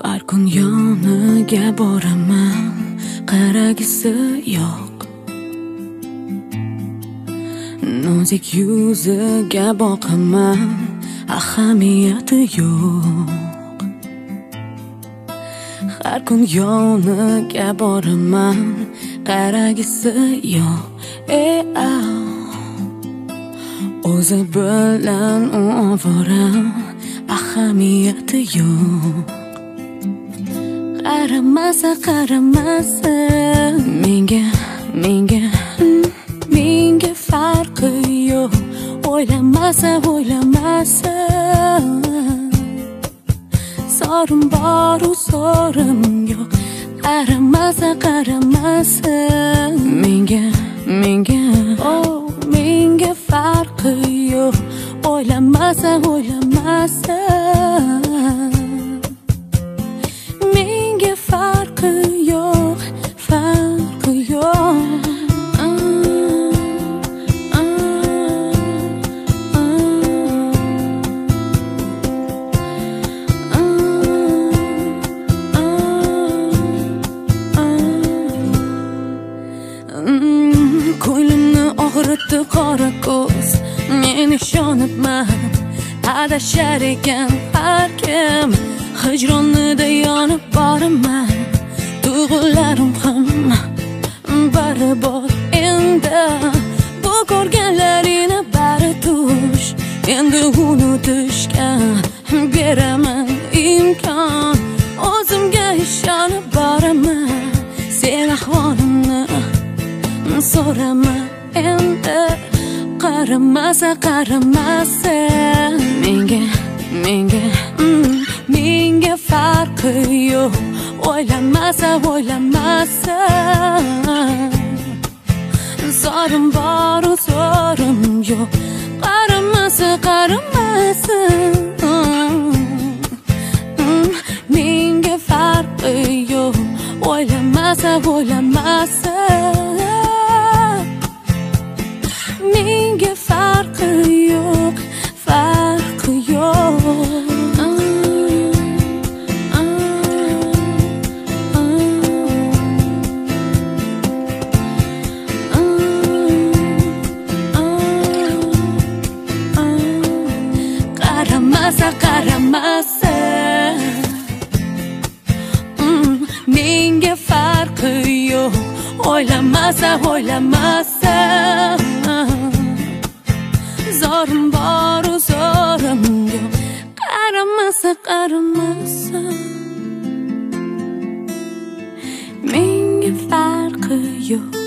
Har kun yoniga boraman, qaragisi yo'q. Nozik yuziga boqaman, ahamiyati yo'q. Har kun yoniga boraman, qaragisi yo'q. O'zi bilan u ovora, ahamiyati yo'q. Qaramasa menga farqi yo'q. O'ylamasa sorim boru sorim yo'q. Qaramasa menga farqi yo'q. O'ylamasa menga farqi yo'q. Ko'nglimni og'ritdi qora ko'z, men ishonibman adashar ekan har kim. Hijronida yonib boraman, tuyg'ularim ham baribor endi. Bu ko'rganlaringni bari tush, endi unutishga beraman imkon. O'zimga ishonib boraman, sen ahvolimni so'rama endi. Qaramasa menga farqi yo'q. O'ylamasa sorim boru sorim yo'q. Qaramasa menga farqi yo'q. O'ylamasa menga farqi yo'q. Qaramasa menga farqi yo'q. O'ylamasa zorim boru zorim yo'q. Qaramasa menga farqi yo'q.